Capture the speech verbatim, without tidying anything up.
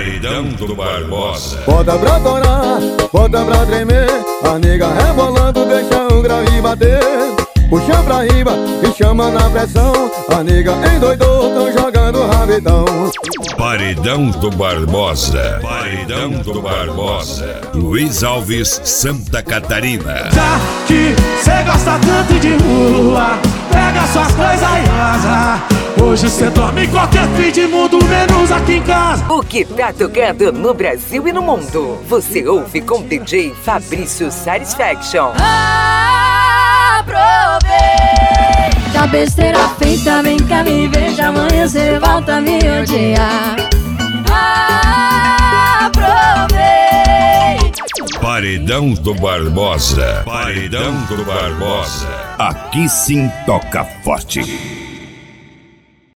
Paredão do Barbosa. Bota pra torar, bota pra tremer, a nega rebolando deixa o grave bater. Puxa pra riba e chama na pressão, a nega endoidou, tão jogando rabetão. Paredão do Barbosa. Paredão do Barbosa. Luiz Alves, Santa Catarina. Já que cê gosta tanto de rua, pega suas coisas e vaza. Hoje cê dorme em qualquer fim de mundo, menos aqui em casa. O que tá tocando no Brasil e no mundo, você ouve com D J Fabrício Satisfaction. Da besteira feita, vem cá me veja, amanhã cê volta a me odiar. Aproveita. Paredão do Barbosa. Paredão do Barbosa. Aqui sim toca forte.